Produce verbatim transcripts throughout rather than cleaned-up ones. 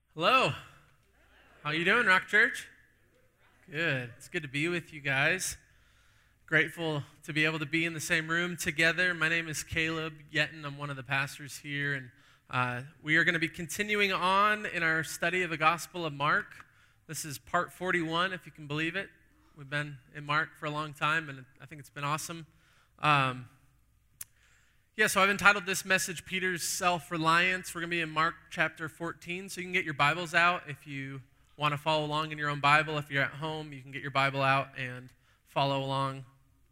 Hello. How you doing, Rock Church? Good. It's good to be with you guys. Grateful to be able to be in the same room together. My name is Caleb Yetton. I'm one of the pastors here, and uh, we are going to be continuing on in our study of the Gospel of Mark. This is part forty-one, if you can believe it. We've been in Mark for a long time, and I think it's been awesome. Um, Yeah, so I've entitled this message, Peter's Self-Reliance. We're going to be in Mark chapter fourteen, so you can get your Bibles out if you want to follow along in your own Bible. If you're at home, you can get your Bible out and follow along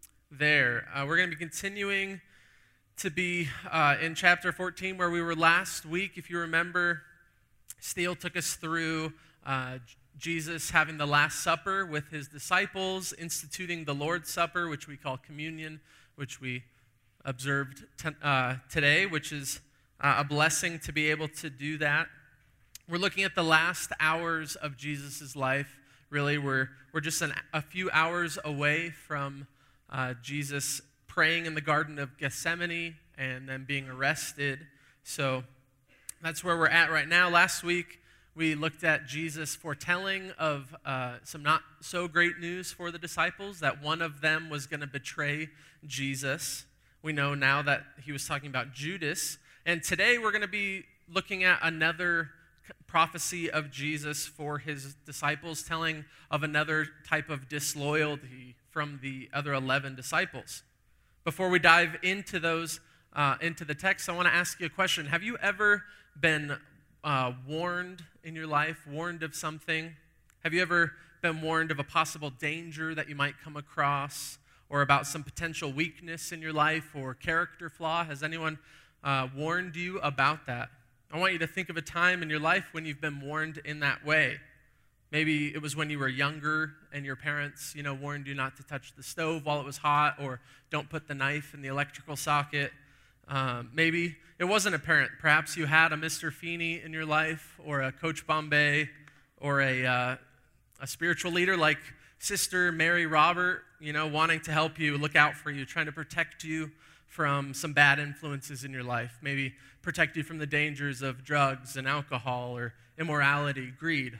there. Uh, we're going to be continuing to be uh, in chapter fourteen where we were last week. If you remember, Steele took us through uh, Jesus having the Last Supper with his disciples, instituting the Lord's Supper, which we call communion, which we observed t- uh, today, which is uh, a blessing to be able to do that. We're looking at the last hours of Jesus' life. Really, we're, we're just an, a few hours away from uh, Jesus praying in the Garden of Gethsemane and then being arrested. So that's where we're at right now. Last week, we looked at Jesus foretelling of uh, some not so great news for the disciples, that one of them was going to betray Jesus. We know now that he was talking about Judas. And today we're going to be looking at another prophecy of Jesus for his disciples, telling of another type of disloyalty from the other eleven disciples. Before we dive into those, uh, into the text, I want to ask you a question. Have you ever been uh, warned in your life, warned of something? Have you ever been warned of a possible danger that you might come across, or about some potential weakness in your life or character flaw? Has anyone uh, warned you about that? I want you to think of a time in your life when you've been warned in that way. Maybe it was when you were younger and your parents, you know, warned you not to touch the stove while it was hot, or don't put the knife in the electrical socket. Um, maybe it wasn't a parent. Perhaps you had a Mister Feeney in your life, or a Coach Bombay, or a, uh, a spiritual leader like Sister Mary Robert, you know, wanting to help you, look out for you, trying to protect you from some bad influences in your life. Maybe protect you from the dangers of drugs and alcohol or immorality, greed.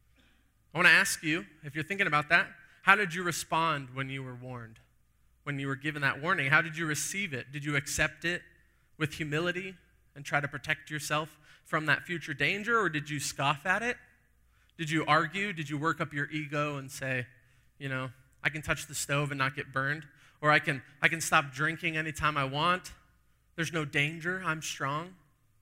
I want to ask you, if you're thinking about that, how did you respond when you were warned? When you were given that warning, how did you receive it? Did you accept it with humility and try to protect yourself from that future danger, or did you scoff at it? Did you argue? Did you work up your ego and say, you know, I can touch the stove and not get burned, or I can I can stop drinking anytime I want. There's no danger. I'm strong.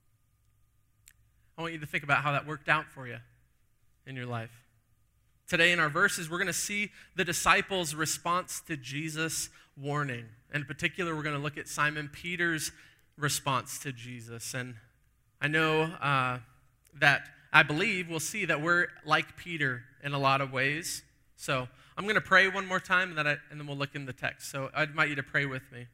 I want you to think about how that worked out for you in your life. Today in our verses, we're going to see the disciples' response to Jesus' warning. In particular, we're going to look at Simon Peter's response to Jesus. And I know uh, that I believe we'll see that we're like Peter in a lot of ways. So I'm going to pray one more time, and then, I, and then we'll look in the text. So I invite you to pray with me.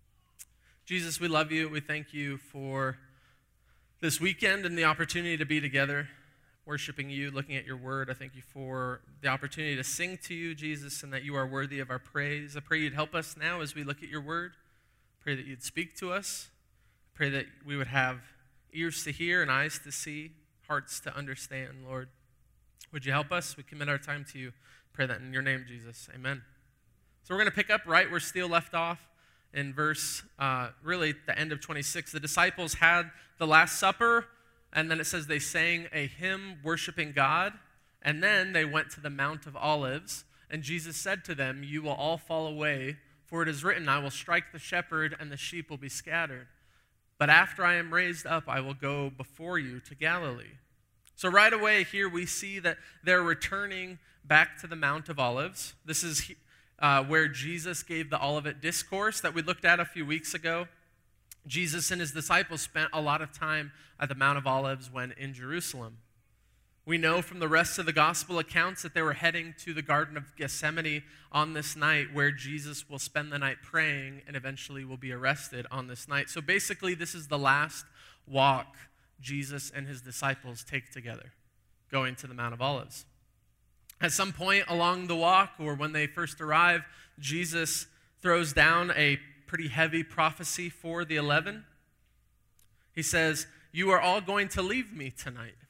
Jesus, we love you. We thank you for this weekend and the opportunity to be together, worshiping you, looking at your word. I thank you for the opportunity to sing to you, Jesus, and that you are worthy of our praise. I pray you'd help us now as we look at your word. I pray that you'd speak to us. I pray that we would have ears to hear and eyes to see, hearts to understand, Lord. Would you help us? We commit our time to you. Pray that in your name, Jesus. Amen. So we're going to pick up right where Steele left off in verse, uh, really the end of twenty-six. The disciples had the Last Supper, and then it says they sang a hymn worshiping God, and then they went to the Mount of Olives, and Jesus said to them, "You will all fall away, for it is written, I will strike the shepherd, and the sheep will be scattered. But after I am raised up, I will go before you to Galilee." So right away here we see that they're returning back to the Mount of Olives. This is uh, where Jesus gave the Olivet Discourse that we looked at a few weeks ago. Jesus and his disciples spent a lot of time at the Mount of Olives when in Jerusalem. We know from the rest of the gospel accounts that they were heading to the Garden of Gethsemane on this night, where Jesus will spend the night praying and eventually will be arrested on this night. So basically, this is the last walk Jesus and his disciples take together, going to the Mount of Olives. At some point along the walk, or when they first arrive, Jesus throws down a pretty heavy prophecy for the eleven. He says, "You are all going to leave me tonight.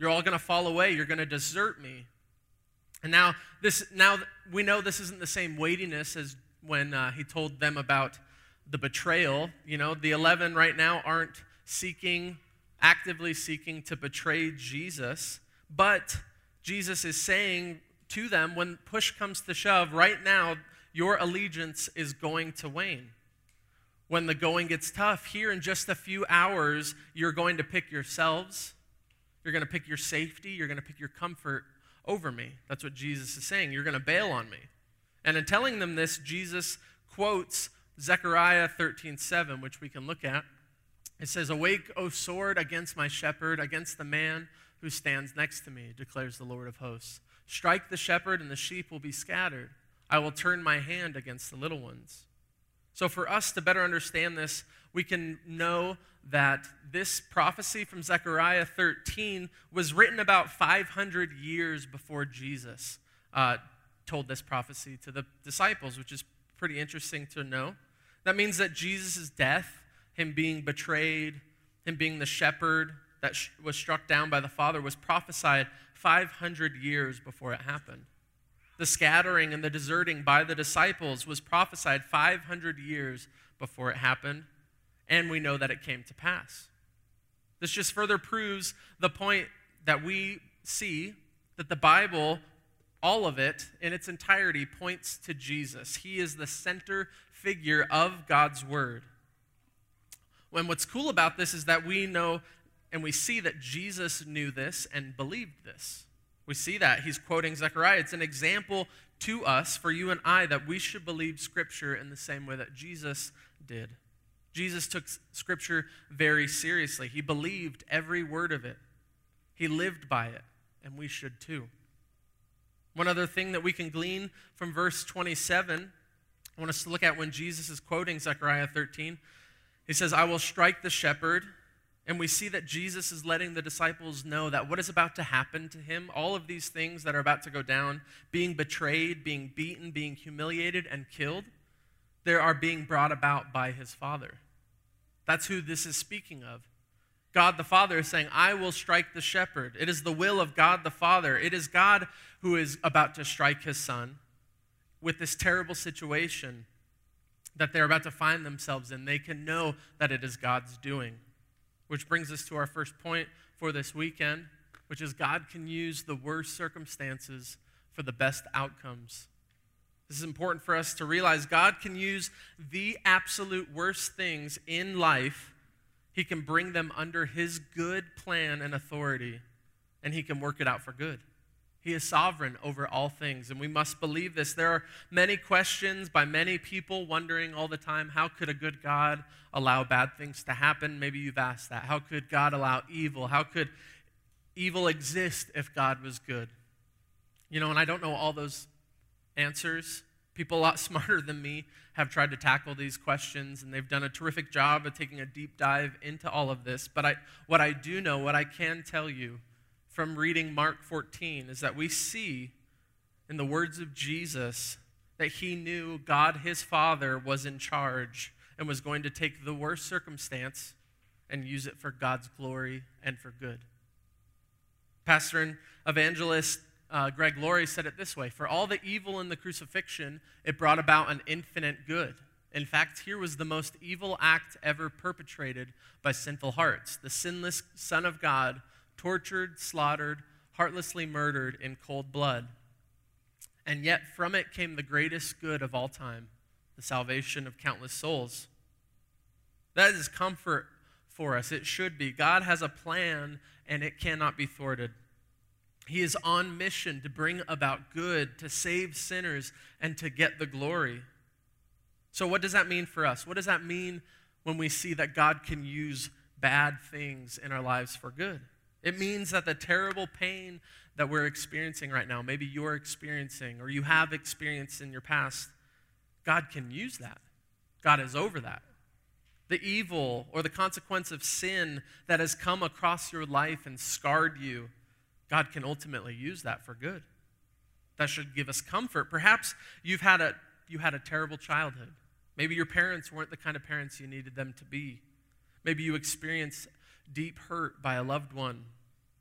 You're all going to fall away. You're going to desert me. And now, this, now we know this isn't the same weightiness as when uh, he told them about the betrayal. You know, the eleven right now aren't seeking, actively seeking to betray Jesus. But Jesus is saying to them, when push comes to shove, right now, your allegiance is going to wane. When the going gets tough, here in just a few hours, you're going to pick yourselves. You're going to pick your safety. You're going to pick your comfort over me. That's what Jesus is saying. You're going to bail on me. And in telling them this, Jesus quotes Zechariah thirteen seven, which we can look at. It says, "Awake, O sword, against my shepherd, against the man who stands next to me, declares the Lord of hosts. Strike the shepherd, and the sheep will be scattered. I will turn my hand against the little ones." So for us to better understand this, we can know that this prophecy from Zechariah thirteen was written about five hundred years before Jesus uh, told this prophecy to the disciples, which is pretty interesting to know. That means that Jesus' death, him being betrayed, him being the shepherd that sh- was struck down by the Father, was prophesied five hundred years before it happened. The scattering and the deserting by the disciples was prophesied five hundred years before it happened, and we know that it came to pass. This just further proves the point that we see that the Bible, all of it in its entirety, points to Jesus. He is the center figure of God's Word. And what's cool about this is that we know and we see that Jesus knew this and believed this. We see that. He's quoting Zechariah. It's an example to us, for you and I, that we should believe Scripture in the same way that Jesus did. Jesus took Scripture very seriously. He believed every word of it. He lived by it, and we should too. One other thing that we can glean from verse twenty-seven, I want us to look at when Jesus is quoting Zechariah thirteen. He says, "I will strike the shepherd." And we see that Jesus is letting the disciples know that what is about to happen to him, all of these things that are about to go down, being betrayed, being beaten, being humiliated, and killed, they are being brought about by his Father. That's who this is speaking of. God the Father is saying, "I will strike the shepherd." It is the will of God the Father. It is God who is about to strike his Son with this terrible situation that they're about to find themselves in. They can know that it is God's doing. Which brings us to our first point for this weekend, which is God can use the worst circumstances for the best outcomes. This is important for us to realize. God can use the absolute worst things in life. He can bring them under his good plan and authority, and he can work it out for good. He is sovereign over all things, and we must believe this. There are many questions by many people wondering all the time, how could a good God allow bad things to happen? Maybe you've asked that. How could God allow evil? How could evil exist if God was good? You know, and I don't know all those answers. People a lot smarter than me have tried to tackle these questions, and they've done a terrific job of taking a deep dive into all of this. But I, what I do know, what I can tell you, from reading Mark fourteen is that we see in the words of Jesus that he knew God, his Father, was in charge and was going to take the worst circumstance and use it for God's glory and for good. Pastor and evangelist uh, Greg Laurie said it this way: "For all the evil in the crucifixion, it brought about an infinite good. In fact, here was the most evil act ever perpetrated by sinful hearts. The sinless Son of God, tortured, slaughtered, heartlessly murdered in cold blood. And yet from it came the greatest good of all time, the salvation of countless souls." That is comfort for us. It should be. God has a plan, and it cannot be thwarted. He is on mission to bring about good, to save sinners, and to get the glory. So what does that mean for us? What does that mean when we see that God can use bad things in our lives for good? It means that the terrible pain that we're experiencing right now, maybe you're experiencing or you have experienced in your past, God can use that. God is over that. The evil or the consequence of sin that has come across your life and scarred you, God can ultimately use that for good. That should give us comfort. Perhaps you've had a you had a terrible childhood. Maybe your parents weren't the kind of parents you needed them to be. Maybe you experienced deep hurt by a loved one.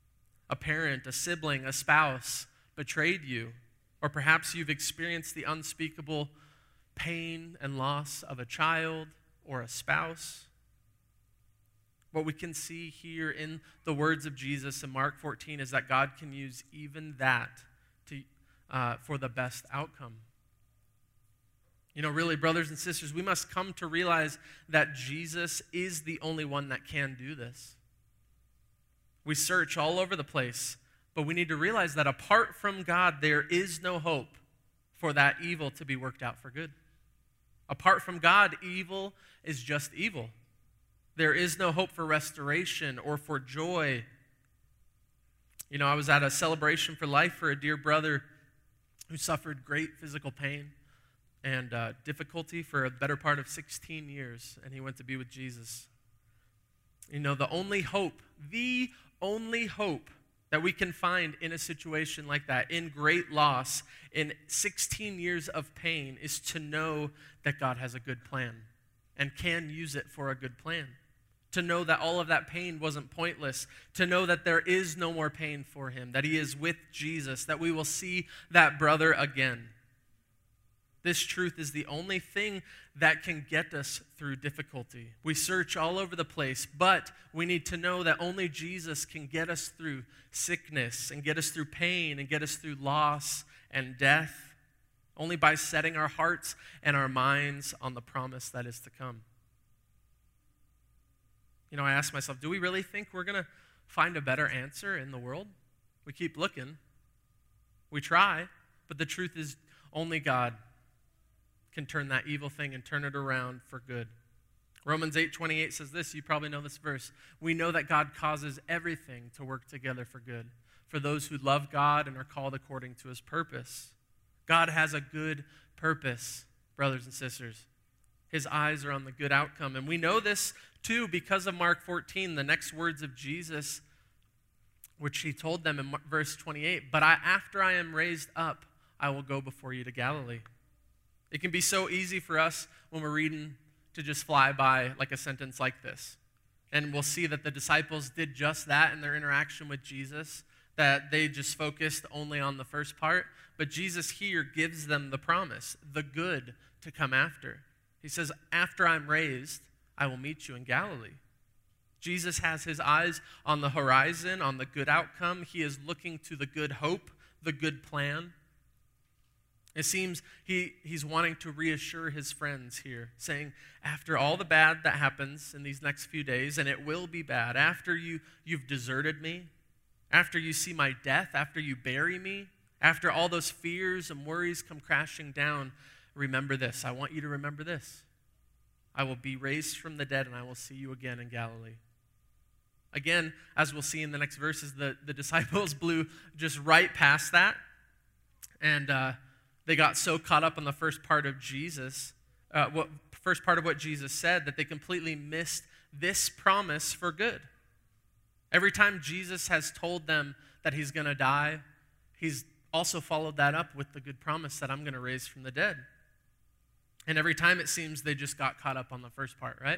a parent, a sibling, a spouse betrayed you, or perhaps you've experienced the unspeakable pain and loss of a child or a spouse. What we can see here in the words of Jesus in Mark fourteen is that God can use even that to, uh, for the best outcome. You know, really, brothers and sisters, we must come to realize that Jesus is the only one that can do this. We search all over the place, but we need to realize that apart from God, there is no hope for that evil to be worked out for good. Apart from God, evil is just evil. There is no hope for restoration or for joy. You know, I was at a celebration for life for a dear brother who suffered great physical pain and uh, difficulty for a better part of sixteen years, and he went to be with Jesus. You know, the only hope, the only hope that we can find in a situation like that, in great loss, in sixteen years of pain, is to know that God has a good plan and can use it for a good plan. To know that all of that pain wasn't pointless. To know that there is no more pain for him, that he is with Jesus, that we will see that brother again. This truth is the only thing that can get us through difficulty. We search all over the place, but we need to know that only Jesus can get us through sickness and get us through pain and get us through loss and death, only by setting our hearts and our minds on the promise that is to come. You know, I ask myself, do we really think we're going to find a better answer in the world? We keep looking. We try, but the truth is only God can turn that evil thing and turn it around for good. Romans eight twenty-eight says this, you probably know this verse. We know that God causes everything to work together for good, for those who love God and are called according to his purpose. God has a good purpose, brothers and sisters. His eyes are on the good outcome. And we know this too because of Mark fourteen, the next words of Jesus, which he told them in verse twenty-eight, but I, after I am raised up, I will go before you to Galilee. It can be so easy for us when we're reading to just fly by like a sentence like this. And we'll see that the disciples did just that in their interaction with Jesus, that they just focused only on the first part. But Jesus here gives them the promise, the good to come after. He says, after I'm raised, I will meet you in Galilee. Jesus has his eyes on the horizon, on the good outcome. He is looking to the good hope, the good plan. It seems he, he's wanting to reassure his friends here, saying, after all the bad that happens in these next few days, and it will be bad, after you, you've deserted me, after you see my death, after you bury me, after all those fears and worries come crashing down, remember this. I want you to remember this. I will be raised from the dead, and I will see you again in Galilee. Again, as we'll see in the next verses, the, the disciples blew just right past that, and uh, they got so caught up on the first part of Jesus, uh, what first part of what Jesus said, that they completely missed this promise for good. Every time Jesus has told them that he's going to die, he's also followed that up with the good promise that I'm going to raise from the dead. And every time it seems they just got caught up on the first part, right?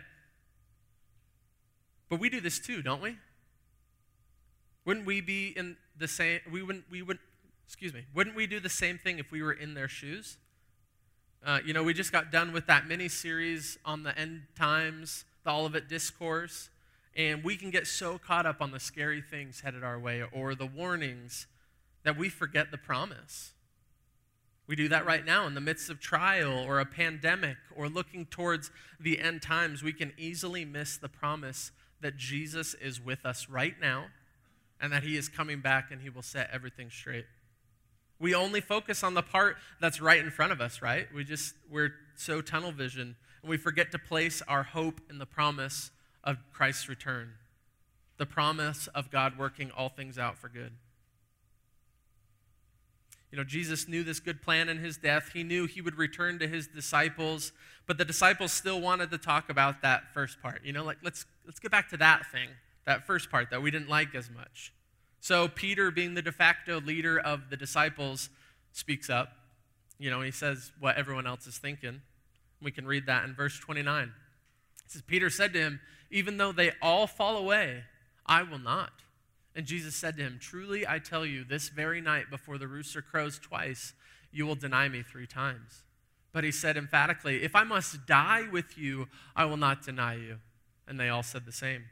But we do this too, don't we? Wouldn't we be in the same, we wouldn't, we wouldn't, excuse me, wouldn't we do the same thing if we were in their shoes? Uh, you know, we just got done with that mini-series on the end times, the Olivet Discourse, and we can get so caught up on the scary things headed our way or the warnings that we forget the promise. We do that right now in the midst of trial or a pandemic or looking towards the end times. We can easily miss the promise that Jesus is with us right now and that he is coming back and he will set everything straight. We only focus on the part that's right in front of us, right? We just, we're so tunnel vision, and we forget to place our hope in the promise of Christ's return, the promise of God working all things out for good. You know, Jesus knew this good plan in his death. He knew he would return to his disciples, but the disciples still wanted to talk about that first part. You know, like, let's let's get back to that thing, that first part that we didn't like as much. So Peter, being the de facto leader of the disciples, speaks up. You know, he says what everyone else is thinking. We can read that in verse twenty-nine. It says, Peter said to him, even though they all fall away, I will not. And Jesus said to him, "Truly I tell you, this very night before the rooster crows twice, you will deny me three times." But he said emphatically, "If I must die with you, I will not deny you." And they all said the same.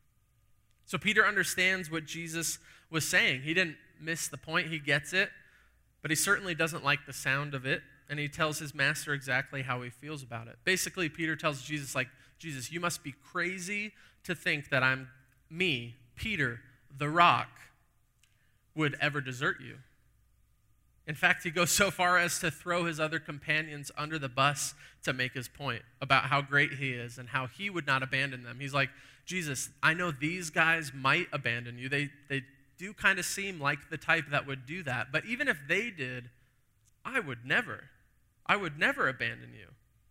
So Peter understands what Jesus was saying. He didn't miss the point. He gets it. But he certainly doesn't like the sound of it. And he tells his master exactly how he feels about it. Basically, Peter tells Jesus, like, "Jesus, you must be crazy to think that I'm me, Peter, the rock, would ever desert you." In fact, he goes so far as to throw his other companions under the bus to make his point about how great he is and how he would not abandon them. He's like, "Jesus, I know these guys might abandon you. They, they do kind of seem like the type that would do that. But even if they did, I would never. I would never abandon you."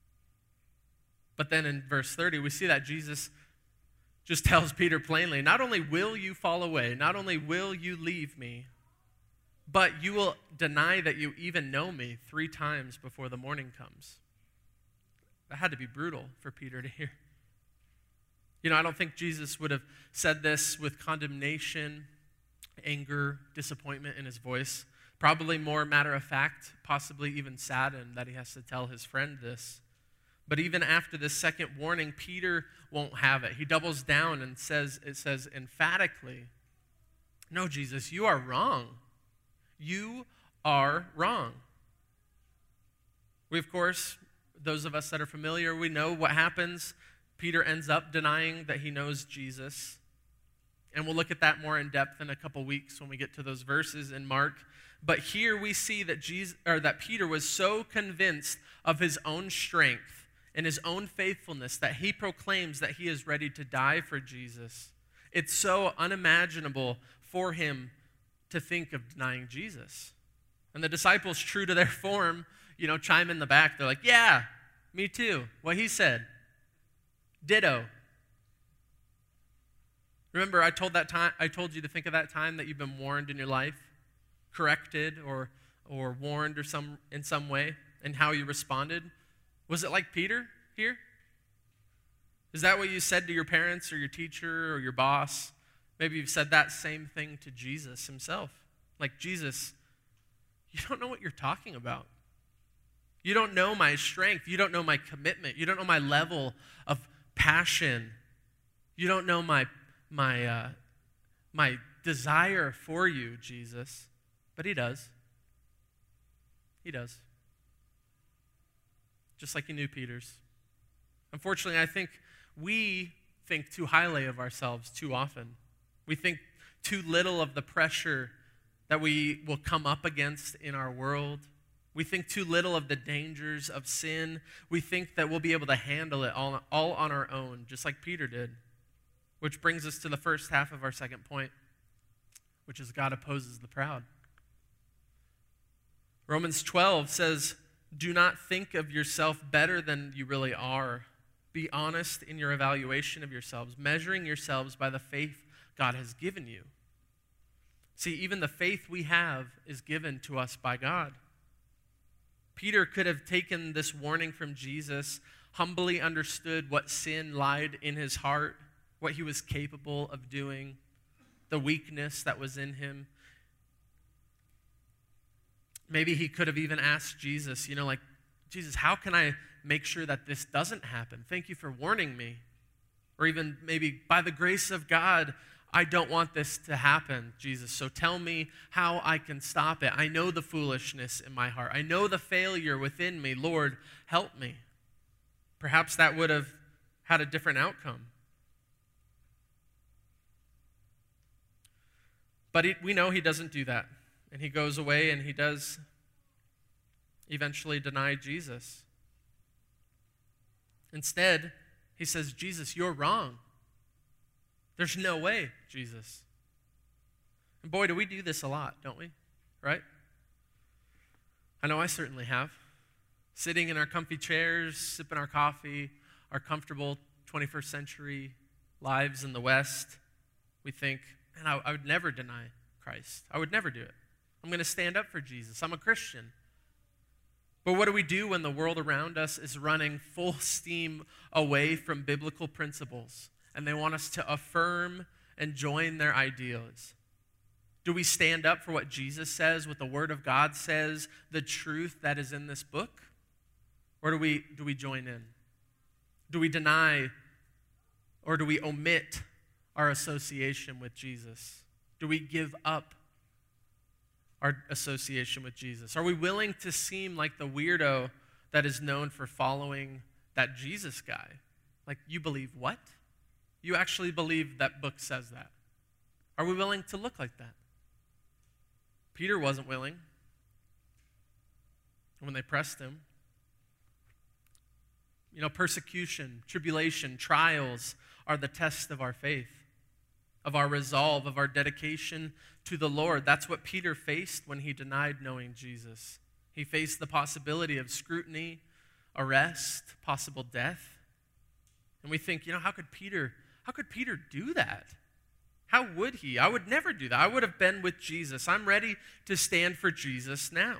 But then in verse thirty, we see that Jesus just tells Peter plainly, "Not only will you fall away, not only will you leave me, but you will deny that you even know me three times before the morning comes." That had to be brutal for Peter to hear. You know, I don't think Jesus would have said this with condemnation, anger, disappointment in his voice. Probably more matter of fact, possibly even saddened that he has to tell his friend this. But even after this second warning, Peter won't have it. He doubles down and says, it says emphatically, "No, Jesus, you are wrong. You are wrong." We, of course, those of us that are familiar, we know what happens. Peter ends up denying that he knows Jesus. And we'll look at that more in depth in a couple weeks when we get to those verses in Mark. But here we see that Jesus, or that Peter was so convinced of his own strength and his own faithfulness that he proclaims that he is ready to die for Jesus. It's so unimaginable for him to think of denying Jesus. And the disciples, true to their form, you know, chime in the back. They're like, "Yeah, me too. What he said. Ditto." Remember, I told that time. I told you to think of that time that you've been warned in your life, corrected or or warned or some in some way, and how you responded. Was it like Peter here? Is that what you said to your parents or your teacher or your boss? Maybe you've said that same thing to Jesus himself. Like, "Jesus, you don't know what you're talking about. You don't know my strength. You don't know my commitment. You don't know my level of passion. You don't know my my uh, my desire for you, Jesus." But he does. He does. Just like he knew Peter's. Unfortunately, I think we think too highly of ourselves too often. We think too little of the pressure that we will come up against in our world. We think too little of the dangers of sin. We think that we'll be able to handle it all, all on our own, just like Peter did. Which brings us to the first half of our second point, which is God opposes the proud. Romans twelve says, "Do not think of yourself better than you really are. Be honest in your evaluation of yourselves, measuring yourselves by the faith God has given you." See, even the faith we have is given to us by God. Peter could have taken this warning from Jesus, humbly understood what sin lied in his heart, what he was capable of doing, the weakness that was in him. Maybe he could have even asked Jesus, you know, like, "Jesus, how can I make sure that this doesn't happen? Thank you for warning me." Or even maybe, "By the grace of God, I don't want this to happen, Jesus, so tell me how I can stop it. I know the foolishness in my heart. I know the failure within me. Lord, help me." Perhaps that would have had a different outcome. But he, we know he doesn't do that. And he goes away and he does eventually deny Jesus. Instead, he says, "Jesus, you're wrong. There's no way, Jesus." And boy, do we do this a lot, don't we? Right? I know I certainly have. Sitting in our comfy chairs, sipping our coffee, our comfortable twenty-first century lives in the West, we think, man, I, I would never deny Christ. I would never do it. I'm going to stand up for Jesus. I'm a Christian. But what do we do when the world around us is running full steam away from biblical principles, and they want us to affirm and join their ideas? Do we stand up for what Jesus says, what the Word of God says, the truth that is in this book? Or do we, do we join in? Do we deny or do we omit our association with Jesus? Do we give up our association with Jesus? Are we willing to seem like the weirdo that is known for following that Jesus guy? Like, you believe what? You actually believe that book says that? Are we willing to look like that? Peter wasn't willing when they pressed him. You know, persecution, tribulation, trials are the test of our faith, of our resolve, of our dedication to the Lord. That's what Peter faced when he denied knowing Jesus. He faced the possibility of scrutiny, arrest, possible death. And we think, you know, how could Peter, how could Peter do that? How would he? I would never do that. I would have been with Jesus. I'm ready to stand for Jesus now.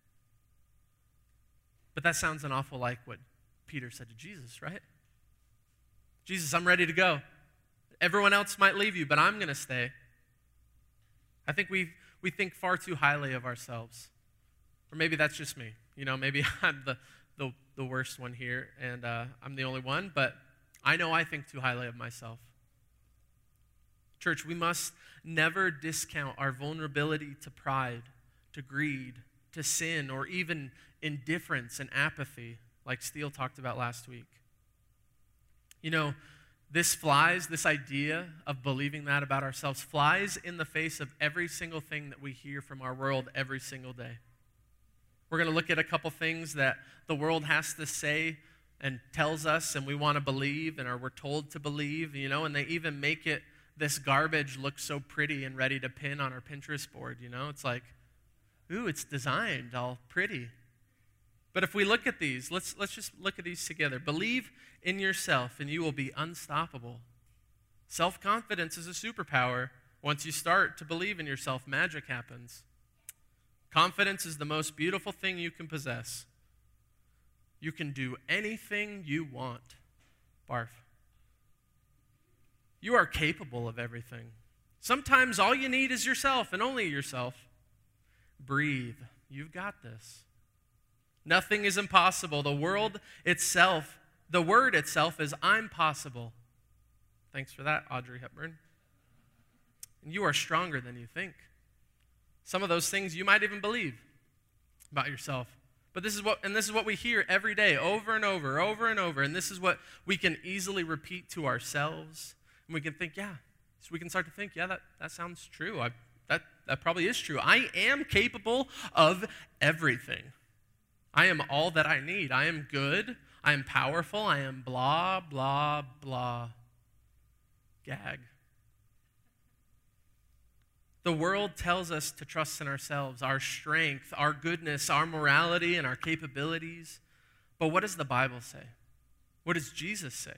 But that sounds an awful like what Peter said to Jesus, right? Jesus, I'm ready to go. Everyone else might leave you, but I'm going to stay. I think we we think far too highly of ourselves. Or maybe that's just me. You know, maybe I'm the, the, the worst one here, and uh, I'm the only one, but I know I think too highly of myself. Church, we must never discount our vulnerability to pride, to greed, to sin, or even indifference and apathy, like Steele talked about last week. You know, this flies, this idea of believing that about ourselves, flies in the face of every single thing that we hear from our world every single day. We're going to look at a couple things that the world has to say and tells us, and we want to believe, and or we're told to believe, you know, and they even make it this garbage looks so pretty and ready to pin on our Pinterest board, you know? It's like, ooh, it's designed all pretty. But if we look at these, let's, let's just look at these together. Believe in yourself and you will be unstoppable. Self-confidence is a superpower. Once you start to believe in yourself, magic happens. Confidence is the most beautiful thing you can possess. You can do anything you want. Barf. You are capable of everything. Sometimes all you need is yourself and only yourself. Breathe. You've got this. Nothing is impossible. The world itself, the word itself is I'm possible. Thanks for that, Audrey Hepburn. And you are stronger than you think. Some of those things you might even believe about yourself. But this is what, and this is what we hear every day, over and over, over and over. And this is what we can easily repeat to ourselves. And we can think, yeah. So we can start to think, yeah, that, that sounds true. I, that, that probably is true. I am capable of everything. I am all that I need. I am good. I am powerful. I am blah, blah, blah. Gag. The world tells us to trust in ourselves, our strength, our goodness, our morality, and our capabilities. But what does the Bible say? What does Jesus say?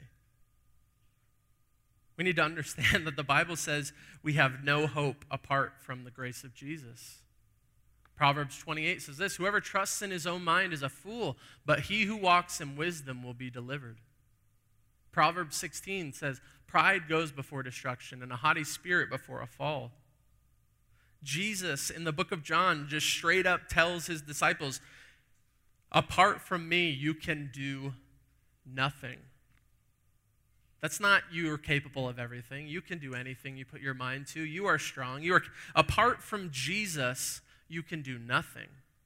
We need to understand that the Bible says we have no hope apart from the grace of Jesus. Proverbs twenty-eight says this, whoever trusts in his own mind is a fool, but he who walks in wisdom will be delivered. Proverbs sixteen says, pride goes before destruction and a haughty spirit before a fall. Jesus, in the book of John, just straight up tells his disciples, apart from me, you can do nothing. That's not you are capable of everything. You can do anything you put your mind to. You are strong. You are apart from Jesus, you can do nothing.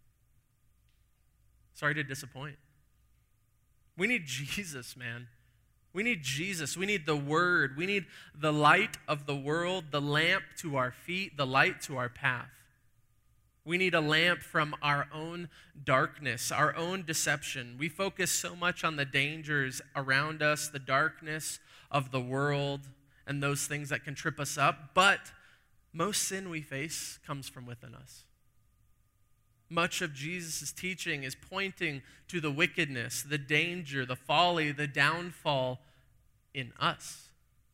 Sorry to disappoint. We need Jesus, man. We need Jesus. We need the Word. We need the light of the world, the lamp to our feet, the light to our path. We need a lamp from our own darkness, our own deception. We focus so much on the dangers around us, the darkness of the world, and those things that can trip us up. But most sin we face comes from within us. Much of Jesus' teaching is pointing to the wickedness, the danger, the folly, the downfall in us.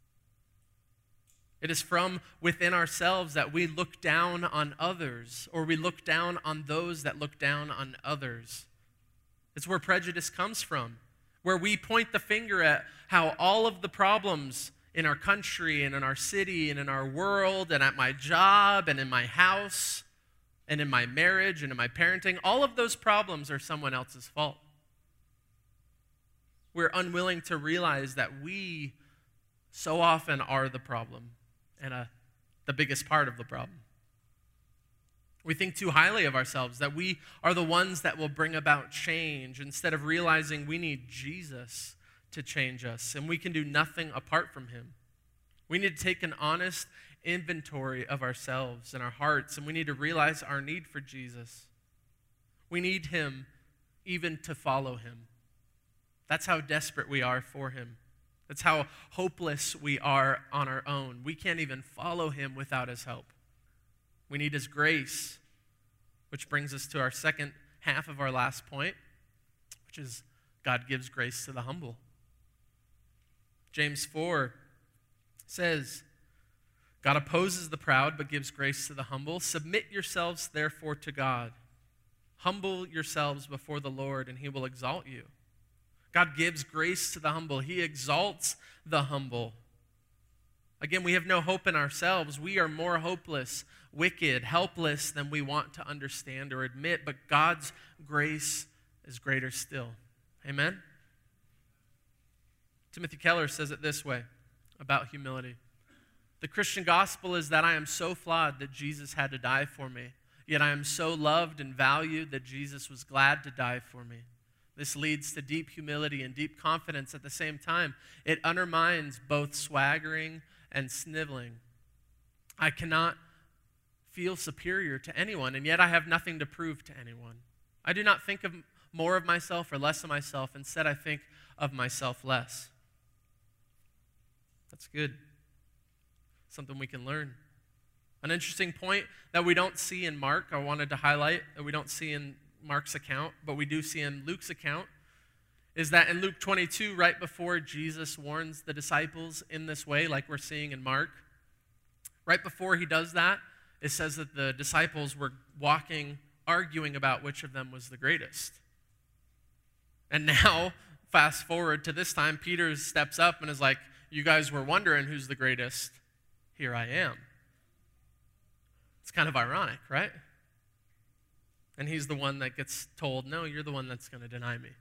It is from within ourselves that we look down on others, or we look down on those that look down on others. It's where prejudice comes from, where we point the finger at how all of the problems in our country and in our city and in our world and at my job and in my house and in my marriage and in my parenting, all of those problems are someone else's fault. We're unwilling to realize that we so often are the problem and uh, the biggest part of the problem. We think too highly of ourselves, that we are the ones that will bring about change, instead of realizing we need Jesus to change us, and we can do nothing apart from him. We need to take an honest inventory of ourselves and our hearts, and we need to realize our need for Jesus. We need him even to follow him. That's how desperate we are for him. That's how hopeless we are on our own. We can't even follow him without his help. We need his grace, which brings us to our second half of our last point, which is God gives grace to the humble. James four says, God opposes the proud but gives grace to the humble. Submit yourselves therefore to God. Humble yourselves before the Lord, and he will exalt you. God gives grace to the humble. He exalts the humble. Again, we have no hope in ourselves. We are more hopeless, wicked, helpless than we want to understand or admit, but God's grace is greater still. Amen? Timothy Keller says it this way about humility. The Christian gospel is that I am so flawed that Jesus had to die for me, yet I am so loved and valued that Jesus was glad to die for me. This leads to deep humility and deep confidence at the same time. It undermines both swaggering and sniveling. I cannot feel superior to anyone, and yet I have nothing to prove to anyone. I do not think of more of myself or less of myself. Instead, I think of myself less. That's good. Something we can learn. An interesting point that we don't see in Mark, I wanted to highlight, that we don't see in Mark's account, but we do see in Luke's account, is that in Luke twenty-two, right before Jesus warns the disciples in this way, like we're seeing in Mark, right before he does that, it says that the disciples were walking, arguing about which of them was the greatest. And now, fast forward to this time, Peter steps up and is like, you guys were wondering who's the greatest. Here I am. It's kind of ironic, right? And he's the one that gets told, no, you're the one that's going to deny me.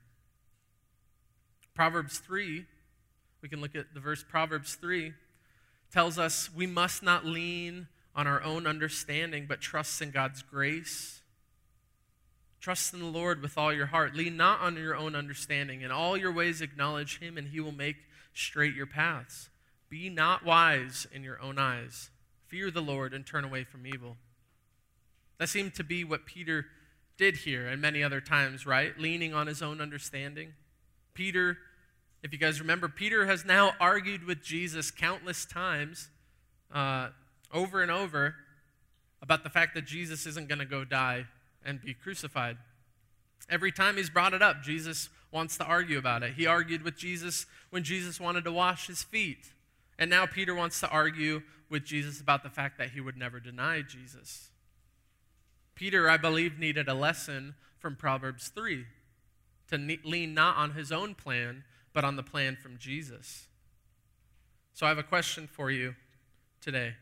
Proverbs three, we can look at the verse, Proverbs three, tells us we must not lean on our own understanding, but trust in God's grace. Trust in the Lord with all your heart. Lean not on your own understanding. In all your ways acknowledge him, and he will make straight your paths. Be not wise in your own eyes. Fear the Lord and turn away from evil. That seemed to be what Peter did here and many other times, right? Leaning on his own understanding. Peter, if you guys remember, Peter has now argued with Jesus countless times, uh, over and over, about the fact that Jesus isn't going to go die and be crucified. Every time he's brought it up, Jesus wants to argue about it. He argued with Jesus when Jesus wanted to wash his feet. And now Peter wants to argue with Jesus about the fact that he would never deny Jesus. Peter, I believe, needed a lesson from Proverbs three, to ne- lean not on his own plan, but on the plan from Jesus. So I have a question for you today.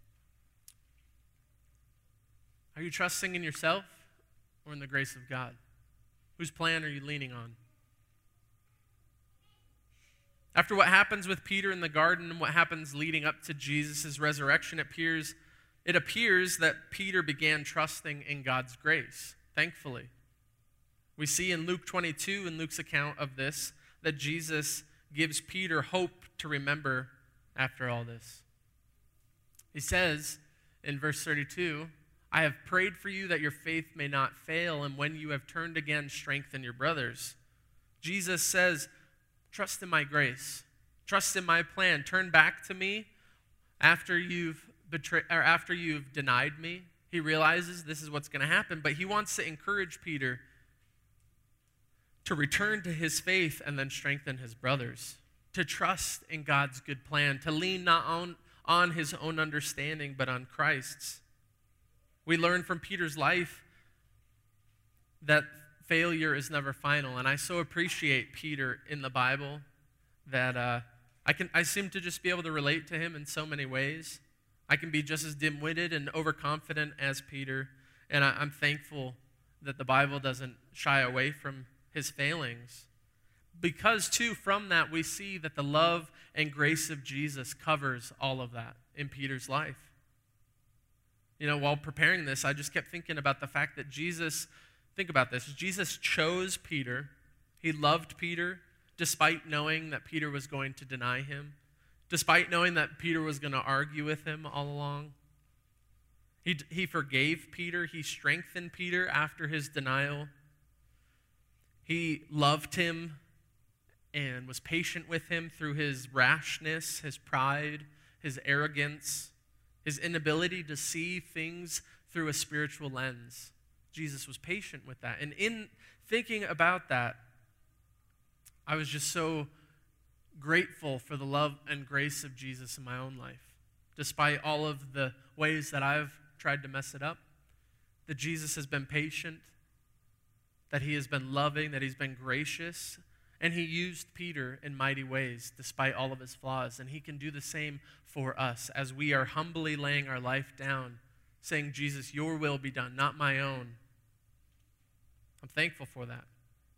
Are you trusting in yourself or in the grace of God? Whose plan are you leaning on? After what happens with Peter in the garden and what happens leading up to Jesus' resurrection, it appears, it appears that Peter began trusting in God's grace, thankfully. We see in Luke twenty-two, in Luke's account of this, that Jesus gives Peter hope to remember after all this. He says in verse thirty-two, I have prayed for you that your faith may not fail, and when you have turned again, strengthen your brothers. Jesus says, trust in my grace. Trust in my plan. Turn back to me after you've betrayed, or after you've denied me. He realizes this is what's going to happen, but he wants to encourage Peter to return to his faith and then strengthen his brothers, to trust in God's good plan, to lean not on, on his own understanding, but on Christ's. We learn from Peter's life that failure is never final, and I so appreciate Peter in the Bible that uh, I can I seem to just be able to relate to him in so many ways. I can be just as dim-witted and overconfident as Peter, and I, I'm thankful that the Bible doesn't shy away from his failings. Because, too, from that, we see that the love and grace of Jesus covers all of that in Peter's life. You know, while preparing this, I just kept thinking about the fact that Jesus, think about this, Jesus chose Peter. He loved Peter despite knowing that Peter was going to deny him, despite knowing that Peter was going to argue with him all along. He, he forgave Peter. He strengthened Peter after his denial. He loved him and was patient with him through his rashness, his pride, his arrogance, his inability to see things through a spiritual lens. Jesus was patient with that. And in thinking about that, I was just so grateful for the love and grace of Jesus in my own life. Despite all of the ways that I've tried to mess it up, that Jesus has been patient, that he has been loving, that he's been gracious, and he used Peter in mighty ways despite all of his flaws. And he can do the same for us as we are humbly laying our life down, saying, Jesus, your will be done, not my own. I'm thankful for that.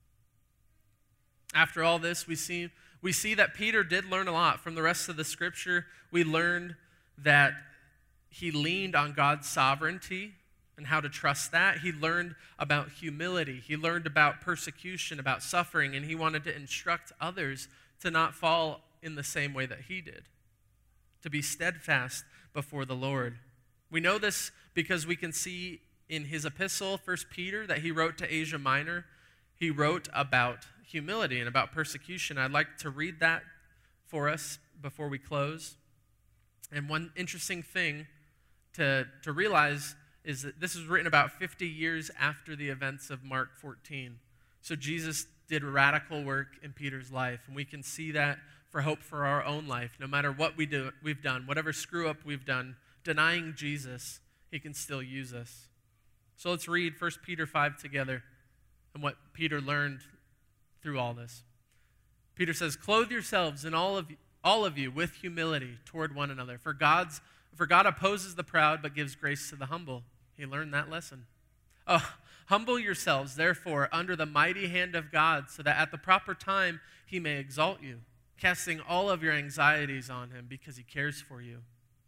After all this, we see, we see that Peter did learn a lot. From the rest of the scripture, we learned that he leaned on God's sovereignty and how to trust that. He learned about humility. He learned about persecution, about suffering, and he wanted to instruct others to not fall in the same way that he did, to be steadfast before the Lord. We know this because we can see in his epistle, First Peter, that he wrote to Asia Minor. He wrote about humility and about persecution. I'd like to read that for us before we close. And one interesting thing to, to realize is that this was written about fifty years after the events of Mark fourteen. So Jesus did radical work in Peter's life, and we can see that for hope for our own life. No matter what we do, we've done, whatever screw up we've done, denying Jesus, he can still use us. So let's read First Peter five together and what Peter learned through all this. Peter says, "Clothe yourselves in all of you, all of you with humility toward one another. For God's for God opposes the proud but gives grace to the humble." He learned that lesson. Oh, humble yourselves, therefore, under the mighty hand of God, so that at the proper time he may exalt you, casting all of your anxieties on him because he cares for you.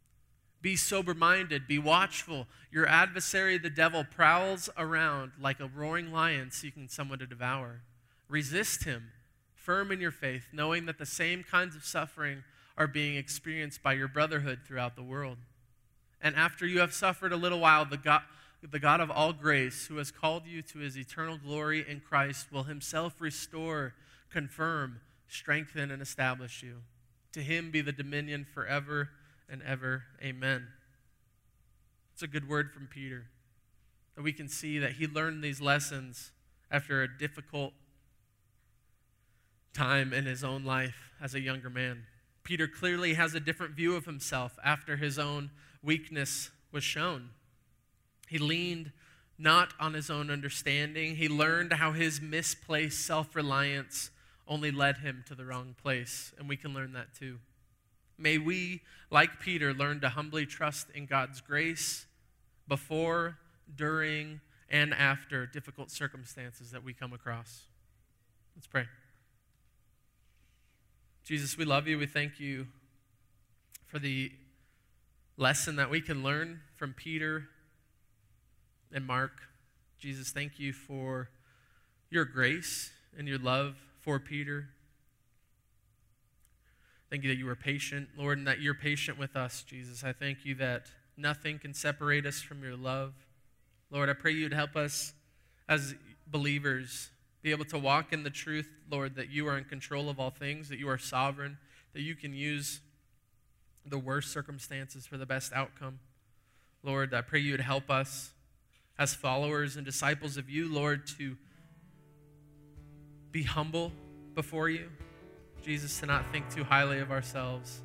Be sober-minded, be watchful. Your adversary, the devil, prowls around like a roaring lion seeking someone to devour. Resist him, firm in your faith, knowing that the same kinds of suffering are being experienced by your brotherhood throughout the world. And after you have suffered a little while, the God, the God of all grace, who has called you to his eternal glory in Christ, will himself restore, confirm, strengthen, and establish you. To him be the dominion forever and ever. Amen. It's a good word from Peter, that we can see that he learned these lessons after a difficult time in his own life as a younger man. Peter clearly has a different view of himself after his own weakness was shown. He leaned not on his own understanding. He learned how his misplaced self-reliance only led him to the wrong place, and we can learn that too. May we, like Peter, learn to humbly trust in God's grace before, during, and after difficult circumstances that we come across. Let's pray. Jesus, we love you. We thank you for the lesson that we can learn from Peter and Mark. Jesus, thank you for your grace and your love for Peter. Thank you that you were patient, Lord, and that you're patient with us, Jesus. I thank you that nothing can separate us from your love. Lord, I pray you'd help us as believers be able to walk in the truth, Lord, that you are in control of all things, that you are sovereign, that you can use the worst circumstances for the best outcome. Lord, I pray you would help us as followers and disciples of you, Lord, to be humble before you. Jesus, to not think too highly of ourselves,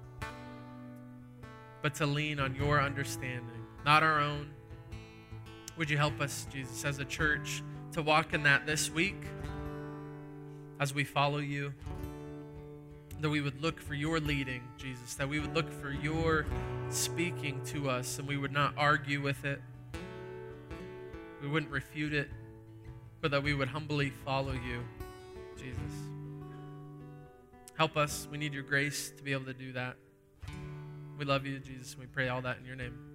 but to lean on your understanding, not our own. Would you help us, Jesus, as a church to walk in that this week as we follow you? that we would look for your leading, Jesus, that we would look for your speaking to us and we would not argue with it. We wouldn't refute it, but that we would humbly follow you, Jesus. Help us. We need your grace to be able to do that. We love you, Jesus, and we pray all that in your name.